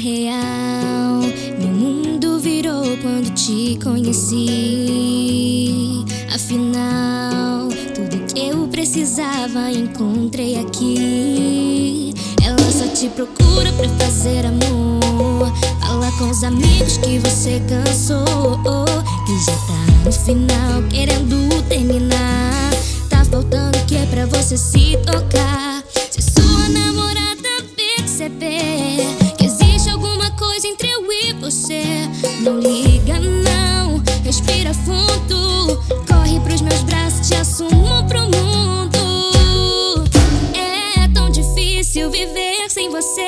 real. Meu mundo virou quando te conheci. Afinal, tudo que eu precisava encontrei aqui. Ela só te procura pra fazer amor. Fala com os amigos que você cansou, que já tá no final querendo terminar. Tá faltando o que é pra você se tocar. Se sua namorada perceber que existe alguma coisa entre eu e você, não liga não, respira fundo, corre pros meus braços, te assumo pro mundo. É tão difícil viver sem você.